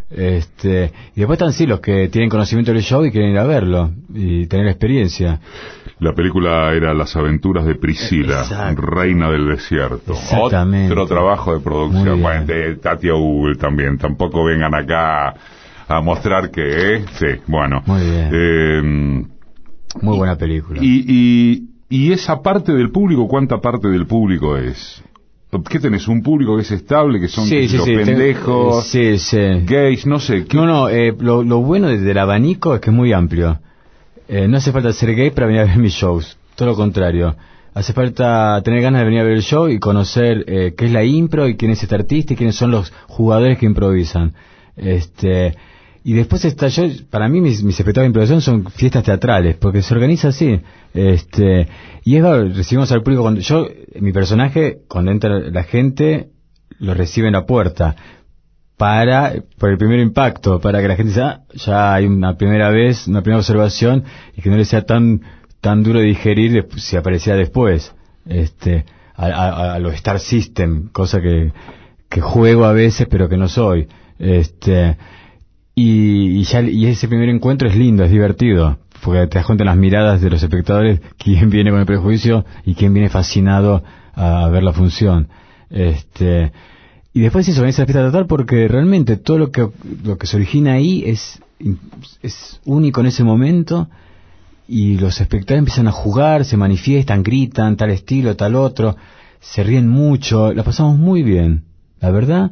Este, y después están sí los que tienen conocimiento del show y quieren ir a verlo y tener experiencia. La película era Las aventuras de Priscila, Exacto. Reina del Desierto. Exactamente. Otro trabajo de producción. Muy Bueno, bien. de Tatia Google también. Tampoco vengan acá a mostrar que, ¿eh? Sí, bueno. Muy bien. Eh, Muy buena película. y, y, y esa parte del público, ¿cuánta parte del público es? ¿Qué tenés? ¿Un público que es estable, que son sí, que sí, los sí, pendejos, ten- eh, sí, sí. gays, no sé? ¿qué? No, no, eh, lo, lo bueno del abanico es que es muy amplio. Eh, no hace falta ser gay para venir a ver mis shows, todo lo contrario. Hace falta tener ganas de venir a ver el show y conocer eh, qué es la impro y quién es este artista y quiénes son los jugadores que improvisan. Este, y después está yo, para mí mis, mis espectáculos de improvisación son fiestas teatrales, porque se organiza así. Este, y es verdad, recibimos al público cuando yo, mi personaje, cuando entra la gente, lo recibe en la puerta. Para, por el primer impacto, para que la gente diga, ah, ya hay una primera vez, una primera observación, y que no le sea tan, tan duro de digerir desp- si aparecía después, este, a, a, a lo Star System, cosa que, que juego a veces, pero que no soy, este, y, y ya, y ese primer encuentro es lindo, es divertido, porque te das cuenta en las miradas de los espectadores, quién viene con el prejuicio y quién viene fascinado a ver la función, este, y después sí se organiza la fiesta total porque realmente todo lo que lo que se origina ahí es es único en ese momento y los espectadores empiezan a jugar, se manifiestan, gritan, tal estilo, tal otro, se ríen mucho, la pasamos muy bien, la verdad.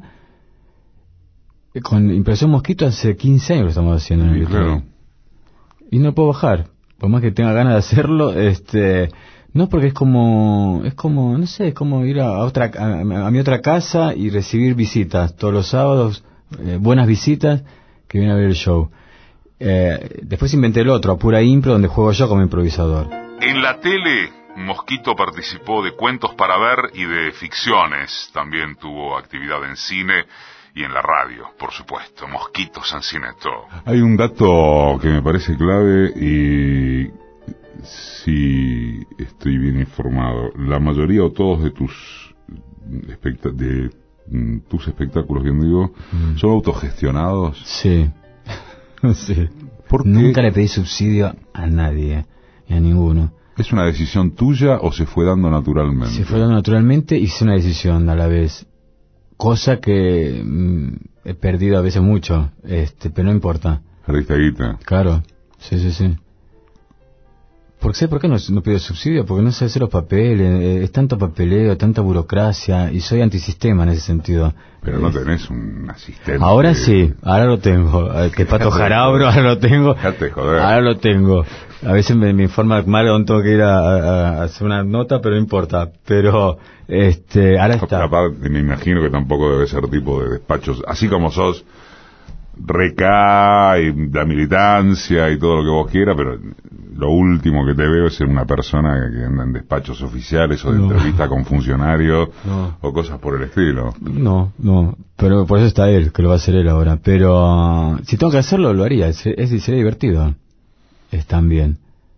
Con Impresión Mosquito hace quince años lo estamos haciendo en el Sí, YouTube. claro. Y no puedo bajar, por más que tenga ganas de hacerlo, este... No, porque es como, es como, no sé, es como ir a otra, a, a mi otra casa y recibir visitas todos los sábados, eh, buenas visitas que vienen a ver el show. Eh, después inventé el otro, Pura Impro, donde juego yo como improvisador. En la tele, Mosquito participó de Cuentos para Ver y de ficciones. También tuvo actividad en cine y en la radio, por supuesto. Mosquito Sansineto. Hay un dato que me parece clave y si estoy bien informado, la mayoría o todos de tus especta- de mm, tus espectáculos, bien digo, Mm. son autogestionados. Sí, sí. ¿Por qué? Nunca le pedí subsidio a nadie, ni a ninguno. ¿Es una decisión tuya o se fue dando naturalmente? Se fue dando naturalmente y hice una decisión a la vez. Cosa que mm, he perdido a veces mucho, este, pero no importa. Perdiste guita. Claro, sí, sí, sí. ¿Por qué, ¿Por qué no, no pido subsidio? Porque no sé hacer los papeles, eh, es tanto papeleo, tanta burocracia, y soy antisistema en ese sentido. Pero no Es- tenés un asistente. Ahora sí, ahora lo tengo. Eh, Que Pato Jarabro, ahora lo tengo. Dejate joder. Ahora lo tengo. A veces me, me informa mal donde tengo que ir a, a- a hacer una nota, pero no importa. Pero, este, ahora está. Aparte, me imagino que tampoco debe ser tipo de despachos, así como sos recae la militancia y todo lo que vos quieras, pero lo último que te veo es ser una persona que anda en despachos oficiales o de no. entrevista con funcionarios no. o cosas por el estilo. No, no, pero por eso está él, que lo va a hacer él ahora. Pero si tengo que hacerlo, lo haría, es, es sería divertido. Es también.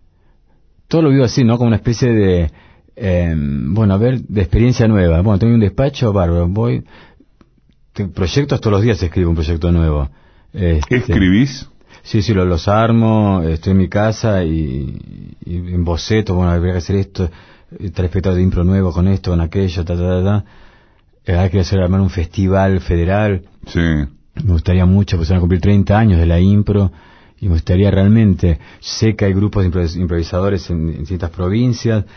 Todo lo vivo así, ¿no? Como una especie de, eh, bueno, a ver, de experiencia nueva. Bueno, tengo un despacho, bárbaro, voy, te, proyectos todos los días escribo un proyecto nuevo. Este, ¿Escribís? Sí, sí, los, los armo, estoy en mi casa y, y en boceto, bueno, habría que hacer esto, tal espectáculo de impro nuevo con esto, con aquello, ta, ta, ta, ta. Eh, hay que hacer armar un festival federal. Sí. Me gustaría mucho, pues van a cumplir treinta años de la impro, y me gustaría realmente, sé que hay grupos de improvis- improvisadores en, en ciertas provincias,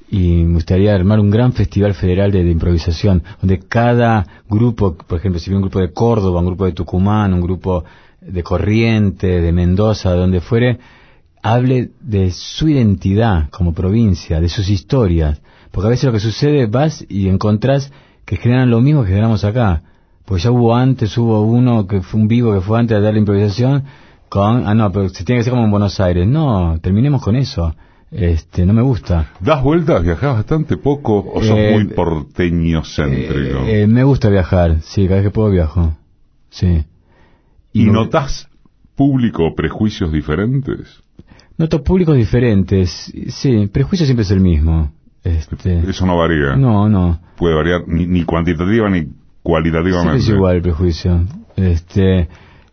y me gustaría armar un gran festival federal de, de improvisación, donde cada grupo, por ejemplo, si viene un grupo de Córdoba, un grupo de Tucumán, un grupo de Corrientes, de Mendoza, de donde fuere, hable de su identidad como provincia, de sus historias, porque a veces lo que sucede, vas y encontrás que generan lo mismo que generamos acá, porque ya hubo antes, hubo uno que fue un vivo que fue antes de dar la improvisación, con, ah no, pero se tiene que ser como en Buenos Aires, no, terminemos con eso. Este, no me gusta. ¿Das vueltas? ¿Viajás bastante poco o sos eh, muy porteño céntrico? Eh, eh, me gusta viajar, sí, cada vez que puedo viajo. Sí. ¿Y, ¿Y no... notás público prejuicios diferentes? Noto públicos diferentes, sí, prejuicio siempre es el mismo. Este... Eso no varía. No, no. Puede variar ni, ni cuantitativa ni cualitativamente. Siempre es igual el prejuicio. Este...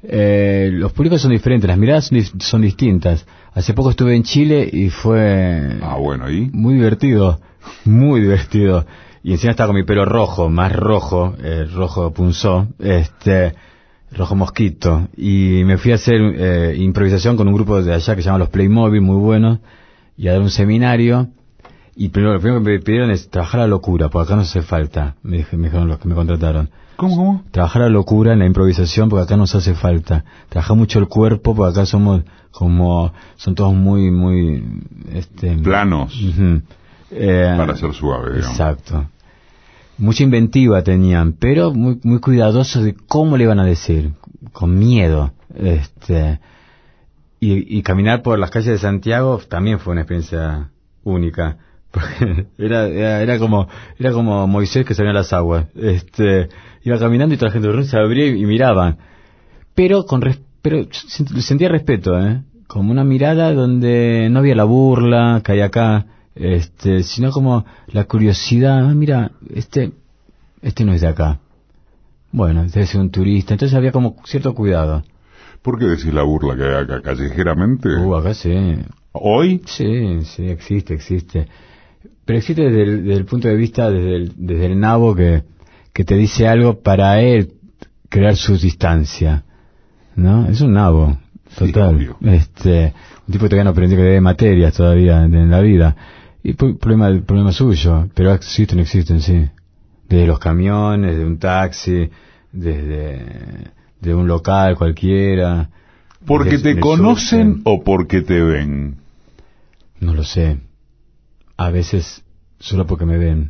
Eh, los públicos son diferentes, las miradas son, son distintas. Hace poco estuve en Chile y fue ah, bueno, ¿y? muy divertido, muy divertido. Y encima estaba con mi pelo rojo, más rojo, eh, rojo punzó, este, rojo mosquito. Y me fui a hacer eh, improvisación con un grupo de allá que se llama Los Playmobil, muy buenos, y a dar un seminario. Y primero, lo primero que me pidieron es trabajar la locura, porque acá no hace falta, me, dije, me dijeron los que me contrataron. ¿Cómo, cómo? Trabajar la locura en la improvisación, porque acá nos hace falta. Trabajar mucho el cuerpo, porque acá somos como, son todos muy, muy, este... planos. Uh-huh. eh, para ser suave, digamos. Exacto. Mucha inventiva tenían, pero muy, muy cuidadosos de cómo le iban a decir, con miedo. Este, y, y caminar por las calles de Santiago también fue una experiencia única. Era, era era como era como Moisés que salía a las aguas. Este, iba caminando y toda la gente se abría y miraban, pero con res, pero sentía respeto, eh, como una mirada donde no había la burla que hay acá, este, sino como la curiosidad. Ah, mira, este este no es de acá. Bueno, debe ser un turista. Entonces había como cierto cuidado. ¿Por qué decís la burla que hay acá callejeramente? Uh, acá sí. ¿Hoy? Sí, sí, existe, existe. Pero existe desde el, desde el punto de vista, desde el, desde el nabo que, que te dice algo para él crear su distancia, ¿no? Es un nabo, total. Sí, este, un tipo que todavía no aprendió que debe materias todavía en la vida. Y el problema, el problema suyo, pero existen, existen, sí. Desde los camiones, de un taxi, desde de un local cualquiera. ¿Porque te conocen o porque te ven? No lo sé. A veces solo porque me ven.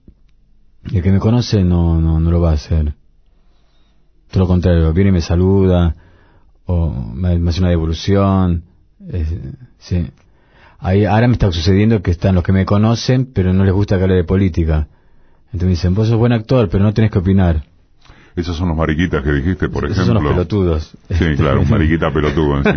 Y el que me conoce no no no lo va a hacer. Todo lo contrario, viene y me saluda, o me, me hace una devolución. Eh, sí. Ahí, ahora me está sucediendo que están los que me conocen, pero no les gusta que hable de política. Entonces me dicen, vos sos buen actor, pero no tenés que opinar. Esos son los mariquitas que dijiste, por Esos ejemplo. Esos son los pelotudos. Sí, claro, un mariquita pelotudo en sí.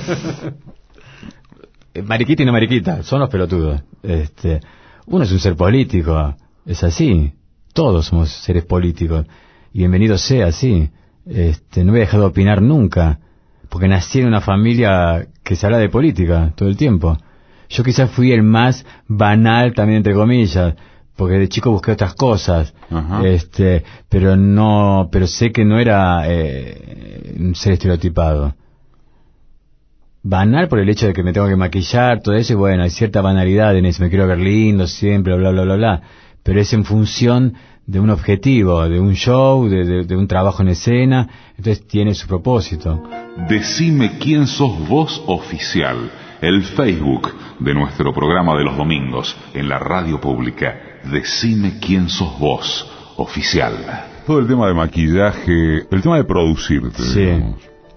Mariquita y no mariquita, son los pelotudos. Este, uno es un ser político, es así. Todos somos seres políticos. Y bienvenido sea así. Este, no voy a dejar de opinar nunca, porque nací en una familia que se habla de política todo el tiempo. Yo quizás fui el más banal también, entre comillas, porque de chico busqué otras cosas. Ajá. Este, pero no, pero sé que no era eh, un ser estereotipado. Banal por el hecho de que me tengo que maquillar, todo eso, y bueno, hay cierta banalidad en eso, me quiero ver lindo siempre, bla, bla, bla, bla, pero es en función de un objetivo, de un show, de, de, de un trabajo en escena, entonces tiene su propósito. Decime quién sos vos oficial, el Facebook de nuestro programa de los domingos en la radio pública. Decime quién sos vos oficial. Todo el tema de maquillaje, el tema de producirte, sí. digamos.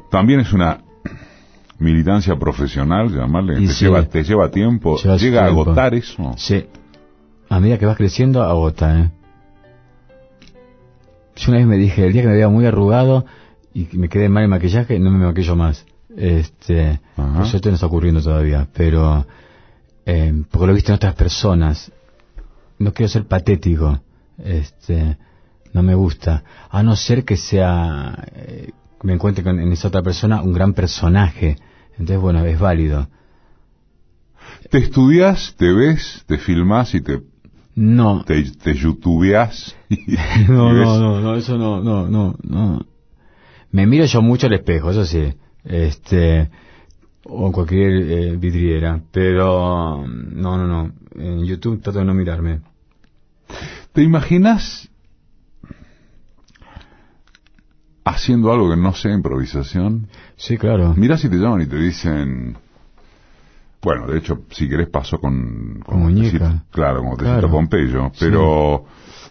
También es una militancia profesional, llamarle, Y te, sí. lleva, te lleva tiempo, Lleva su llega tiempo. a agotar eso. Sí. A medida que vas creciendo, agota, ¿eh? Yo una vez me dije, el día que me veía muy arrugado y que me quedé mal el maquillaje, no me maquillo más. Este, Ajá. eso no está ocurriendo todavía, pero eh, porque lo he visto en otras personas. No quiero ser patético, este, no me gusta, a no ser que sea, eh, me encuentre con, en esa otra persona un gran personaje. Entonces, bueno, es válido. Te estudias, te ves, te filmás y te, No, te, te youtubeás. Y, no, y ves- no, no, no, eso no, no, no, no. Me miro yo mucho al espejo, eso sí, este, o en cualquier eh, vidriera, pero no, no, no, en YouTube trato de no mirarme. ¿Te imaginas haciendo algo que no sea improvisación? Sí, claro. Mirá si te llaman y te dicen... Bueno, de hecho, si querés pasó con... Con Muñeca. Tecito- claro, como Claro. Tecito Pompeyo, Sí. pero...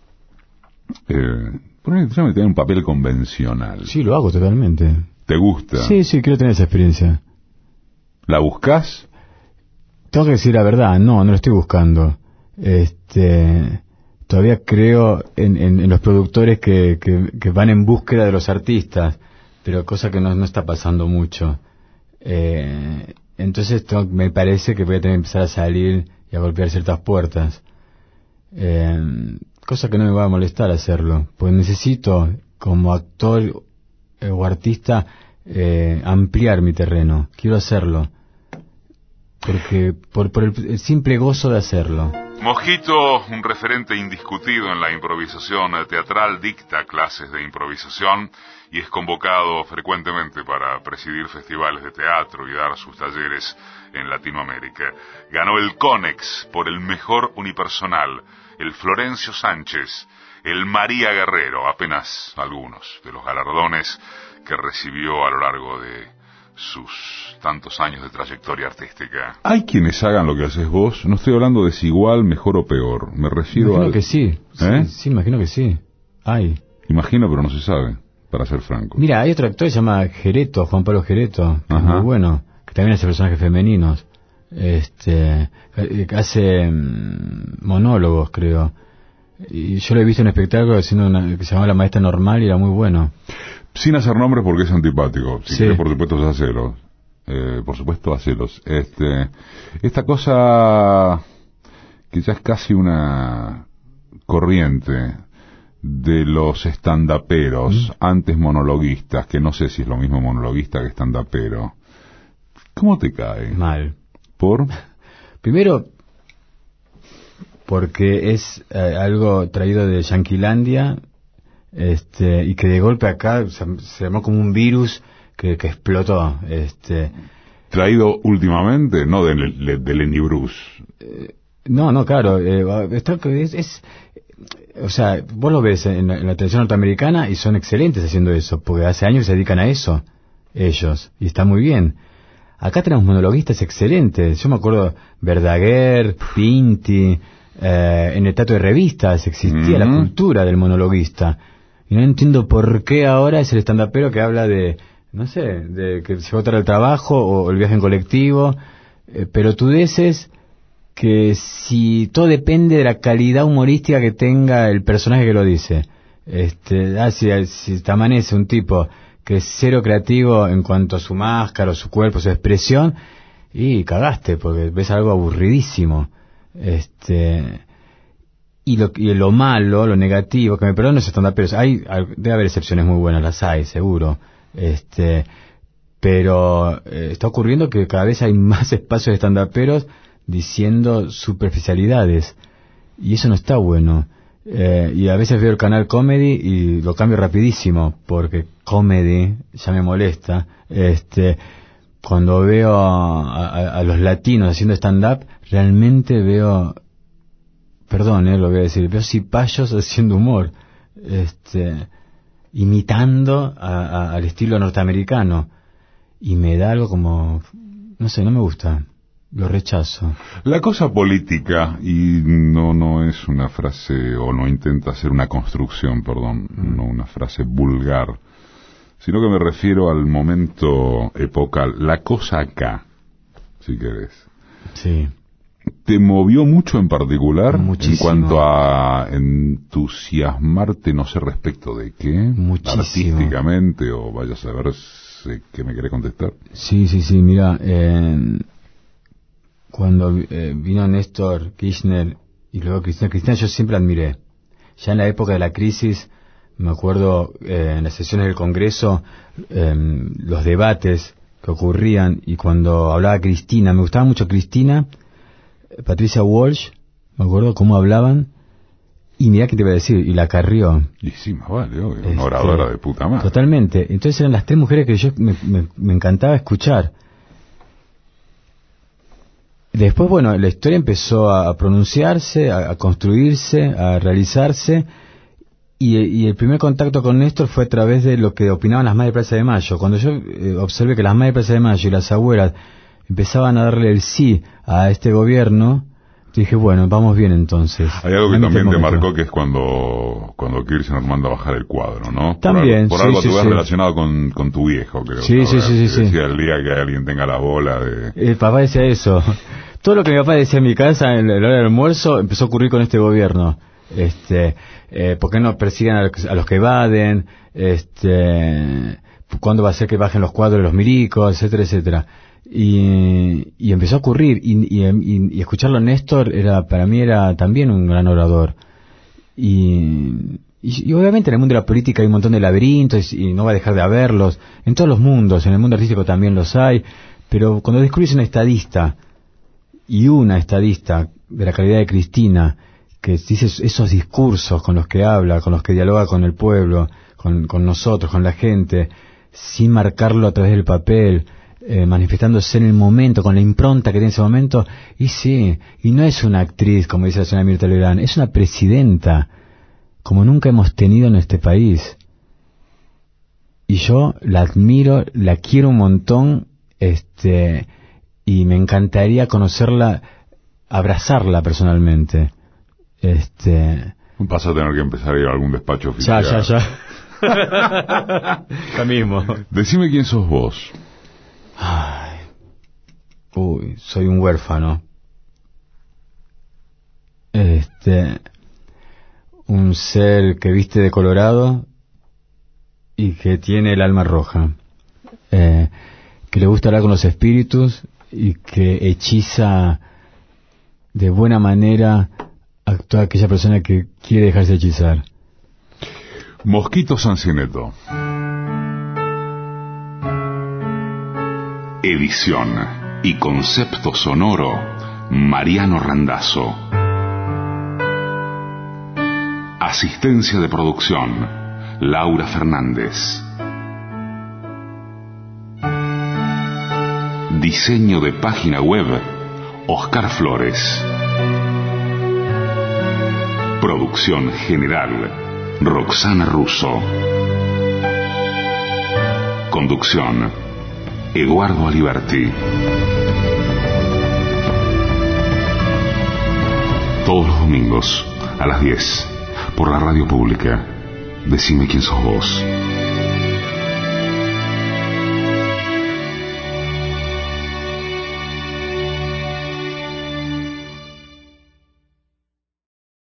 Eh, ponele que te llaman y te dan un papel convencional. Sí, lo hago totalmente. ¿Te gusta? Sí, sí, quiero tener esa experiencia. ¿La buscás? Tengo que decir la verdad, no, no lo estoy buscando. Este, todavía creo en, en, en los productores que, que, que van en búsqueda de los artistas, pero cosa que no, no está pasando mucho. Eh, entonces tengo- me parece que voy a tener que empezar a salir y a golpear ciertas puertas. Eh, cosa que no me va a molestar hacerlo, pues necesito, como actor eh, o artista, eh, ampliar mi terreno. Quiero hacerlo. Porque por, por el, el simple gozo de hacerlo. Mosquito, un referente indiscutido en la improvisación teatral, dicta clases de improvisación y es convocado frecuentemente para presidir festivales de teatro y dar sus talleres en Latinoamérica. Ganó el Conex por el mejor unipersonal, el Florencio Sánchez, el María Guerrero, apenas algunos de los galardones que recibió a lo largo de sus tantos años de trayectoria artística. ¿Hay quienes hagan lo que haces vos? No estoy hablando de si igual, mejor o peor. Me refiero Imagino a... que sí. ¿Eh? sí. Sí, imagino que sí. Hay. Imagino, pero no se sabe, para ser franco. Mira, hay otro actor que se llama Gereto, Juan Pablo Gereto, que es Ajá. muy bueno, que también hace personajes femeninos. Este, que hace mm, monólogos, creo. Y yo lo he visto en un espectáculo haciendo una, que se llamaba La Maestra Normal y era muy bueno. Sin hacer nombres porque es antipático. Si Sí. quieres, por supuesto, hacelos. Eh, por supuesto, hacelos. Este, esta cosa que ya es casi una corriente de los estandaperos, ¿Mm? antes monologuistas, que no sé si es lo mismo monologuista que estandapero. ¿Cómo te cae? Mal. ¿Por? Primero, porque es eh, algo traído de Yanquilandia, este, y que de golpe acá se, se armó como un virus que, que explotó. Este, Traído últimamente, no de, de, de Lenny Bruce. no, no, claro, eh, está- es, es, o sea, vos lo ves en la, en la televisión norteamericana y son excelentes haciendo eso, porque hace años se dedican a eso, ellos, y está muy bien. Acá tenemos monologuistas excelentes. Yo me acuerdo Verdaguer, Pinti, eh, en el teatro de revistas existía Mm. la cultura del monologuista. Y no entiendo por qué ahora es el estandapero que habla de, no sé, de que se va a traer el trabajo o el viaje en colectivo, eh, pelotudeces que si todo depende de la calidad humorística que tenga el personaje que lo dice. Este, ah, si, si te amanece un tipo que es cero creativo en cuanto a su máscara, su cuerpo, su expresión, y cagaste, porque ves algo aburridísimo. Este, y lo, y lo malo, lo negativo, que me perdonen los estandaperos, hay, hay- debe haber excepciones muy buenas, las hay, seguro. Este, pero eh, está ocurriendo que cada vez hay más espacios de estandaperos diciendo superficialidades, y eso no está bueno. Eh, y a veces veo el canal Comedy y lo cambio rapidísimo, porque Comedy ya me molesta. Este, cuando veo a, a- a los latinos haciendo stand-up, realmente veo, perdón, eh, lo voy a decir, veo cipayos haciendo humor, este, imitando a- a- al estilo norteamericano, y me da algo como, no sé, no me gusta. Lo rechazo. La cosa política, y no no es una frase, o no intenta hacer una construcción, perdón, no una frase vulgar, sino que me refiero al momento epocal, la cosa acá, si querés. Sí. ¿Te movió mucho en particular? Muchísimo. En cuanto a entusiasmarte, no sé respecto de qué, Muchísimo. Artísticamente, o vayas a ver si, qué me querés contestar. Sí, sí, sí, mira, eh, cuando eh, vino Néstor Kirchner y luego Cristina, Cristina yo siempre admiré. Ya en la época de la crisis, me acuerdo eh, en las sesiones del Congreso, eh, los debates que ocurrían, y cuando hablaba Cristina, me gustaba mucho Cristina, Patricia Walsh, me acuerdo cómo hablaban, y mirá qué te iba a decir, y la Carrió. Y sí, más vale, obvio, Este, una oradora de puta madre. Totalmente. Entonces eran las tres mujeres que yo me, me, me encantaba escuchar. Después, bueno, la historia empezó a pronunciarse, a, a construirse, a realizarse, y, y el primer contacto con Néstor fue a través de lo que opinaban las madres de Plaza de Mayo. Cuando yo eh, observé que las madres de Plaza de Mayo y las abuelas empezaban a darle el sí a este gobierno, dije, bueno, vamos bien entonces. Hay algo que A mí también te momento. marcó, que es cuando cuando Kirchner manda a bajar el cuadro, ¿no? También, Por sí, algo, por algo sí, tú ves sí. relacionado con, con tu viejo, creo. Sí, sí, sí, sí, sí. Decía el día que alguien tenga la bola de... El papá decía eso. Todo lo que mi papá decía en mi casa en la hora del almuerzo empezó a ocurrir con este gobierno. Este, eh, ¿por qué no persiguen a los, a los que evaden? Este, ¿cuándo va a ser que bajen los cuadros de los milicos, etcétera, etcétera? Y, y empezó a ocurrir, y, y, y, y escucharlo a Néstor era, para mí era también un gran orador. Y, y, y obviamente en el mundo de la política hay un montón de laberintos, y no va a dejar de haberlos, en todos los mundos, en el mundo artístico también los hay, pero cuando descubrís una estadista, y una estadista de la calidad de Cristina, que dice esos discursos con los que habla, con los que dialoga con el pueblo, con, con nosotros, con la gente, sin marcarlo a través del papel, eh, manifestándose en el momento, con la impronta que tiene ese momento, y sí, y no es una actriz, como dice la señora Mirta Legrand, es una presidenta, como nunca hemos tenido en este país. Y yo la admiro, la quiero un montón, este, y me encantaría conocerla, abrazarla personalmente. Este... Vas a tener que empezar a ir a algún despacho oficial. Ya, ya, ya. Ya mismo. Decime quién sos vos. Ay. Uy, soy un huérfano. Este... Un ser que viste de colorado y que tiene el alma roja. Eh, que le gusta hablar con los espíritus y que hechiza de buena manera a toda aquella persona que quiere dejarse hechizar. Mosquito Sancineto. Edición y concepto sonoro, Mariano Randazzo. Asistencia de producción, Laura Fernández. Diseño de página web, Oscar Flores. Producción general, Roxana Russo. Conducción, Eduardo Aliberti. Todos los domingos a las diez por la radio pública. Decime quién sos vos.